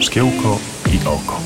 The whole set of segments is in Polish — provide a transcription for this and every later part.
Szkiełko i oko.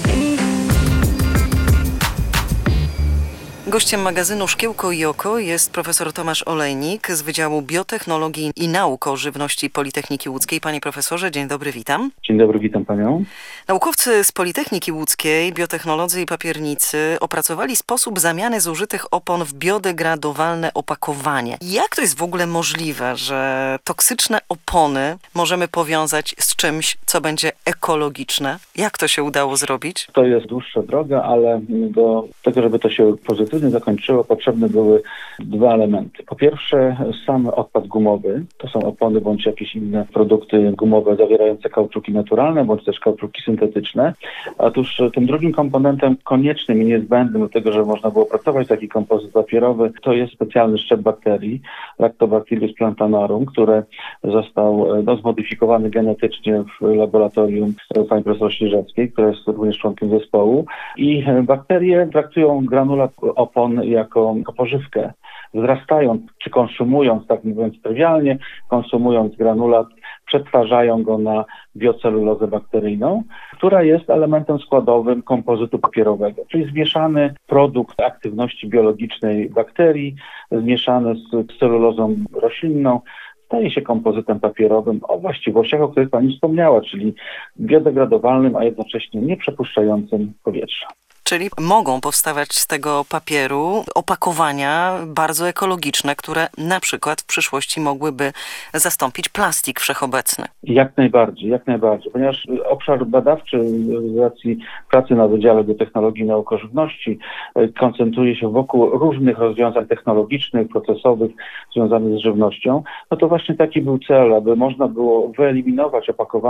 Gościem magazynu Szkiełko i oko jest profesor Tomasz Olejnik z Wydziału Biotechnologii i Nauk o Żywności Politechniki Łódzkiej. Panie profesorze, dzień dobry, witam. Dzień dobry, witam panią. Naukowcy z Politechniki Łódzkiej, biotechnolodzy i papiernicy opracowali sposób zamiany zużytych opon w biodegradowalne opakowanie. Jak to jest w ogóle możliwe, że toksyczne opony możemy powiązać z czymś, co będzie ekologiczne? Jak to się udało zrobić? To jest dłuższa droga, ale do tego, żeby to się pozytywnie zakończyło, potrzebne były dwa elementy. Po pierwsze, sam odpad gumowy, to są opony bądź jakieś inne produkty gumowe zawierające kauczuki naturalne, bądź też kauczuki syntetyczne. Otóż tym drugim komponentem koniecznym i niezbędnym do tego, żeby można było pracować taki kompozyt papierowy, to jest specjalny szczep bakterii, Lactobacillus plantanarum, który został zmodyfikowany genetycznie w laboratorium pani profesor Śliżewskiej, która jest również członkiem zespołu. I bakterie traktują granulat opon jako pożywkę. Wzrastając czy konsumując, tak mówiąc trywialnie, konsumując granulat, przetwarzają go na biocelulozę bakteryjną, która jest elementem składowym kompozytu papierowego, czyli zmieszany produkt aktywności biologicznej bakterii, zmieszany z celulozą roślinną, staje się kompozytem papierowym o właściwościach, o których pani wspomniała, czyli biodegradowalnym, a jednocześnie nieprzepuszczającym powietrza. Czyli mogą powstawać z tego papieru opakowania bardzo ekologiczne, które na przykład w przyszłości mogłyby zastąpić plastik wszechobecny. Jak najbardziej, ponieważ obszar badawczy z racji pracy na Wydziale Biotechnologii i Nauk o Żywności koncentruje się wokół różnych rozwiązań technologicznych, procesowych związanych z żywnością, no to właśnie taki był cel, aby można było wyeliminować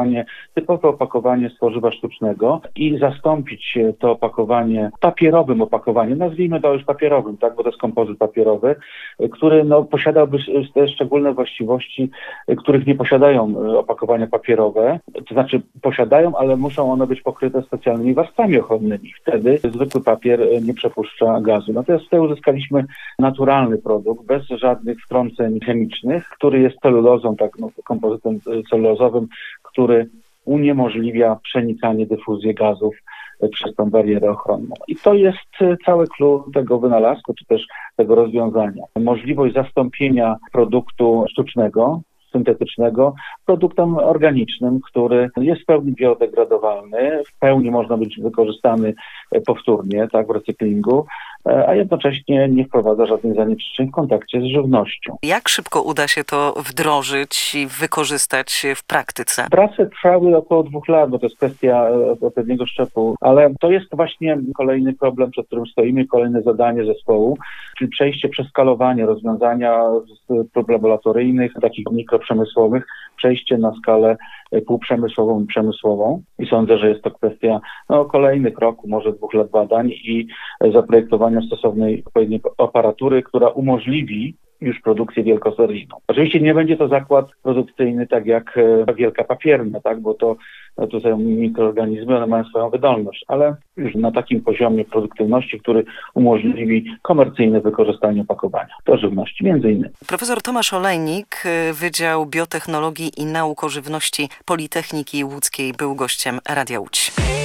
typowe opakowanie z tworzywa sztucznego i zastąpić to opakowanie papierowym opakowaniem, nazwijmy to już papierowym, tak, bo to jest kompozyt papierowy, który posiadałby te szczególne właściwości, których nie posiadają opakowania papierowe, to znaczy posiadają, ale muszą one być pokryte specjalnymi warstwami ochronnymi. Wtedy zwykły papier nie przepuszcza gazu. Natomiast tutaj uzyskaliśmy naturalny produkt, bez żadnych wtrąceń chemicznych, który jest celulozą, kompozytem celulozowym, który uniemożliwia przenikanie, dyfuzję gazów przez tą barierę ochronną. I to jest cały clue tego wynalazku, czy też tego rozwiązania. Możliwość zastąpienia produktu sztucznego, syntetycznego produktem organicznym, który jest w pełni biodegradowalny, w pełni można być wykorzystany powtórnie, tak, w recyklingu, a jednocześnie nie wprowadza żadnych zanieczyszczeń w kontakcie z żywnością. Jak szybko uda się to wdrożyć i wykorzystać w praktyce? Prace trwały około 2 lat, bo to jest kwestia odpowiedniego szczepu, ale to jest właśnie kolejny problem, przed którym stoimy, kolejne zadanie zespołu, czyli przejście, przeskalowanie rozwiązania z prób laboratoryjnych, takich mikroprzemysłowych, przejście na skalę półprzemysłową i przemysłową. I sądzę, że jest to kwestia kolejnych roku, może 2 lat badań i zaprojektowania stosownej odpowiedniej aparatury, która umożliwi już produkcję wielkoseryjną. Oczywiście nie będzie to zakład produkcyjny tak jak wielka papiernia, tak, bo to są mikroorganizmy, one mają swoją wydolność, ale już na takim poziomie produktywności, który umożliwi komercyjne wykorzystanie opakowania do żywności, między innymi. Profesor Tomasz Olejnik, Wydział Biotechnologii i Nauk o Żywności Politechniki Łódzkiej, był gościem Radia Łódź.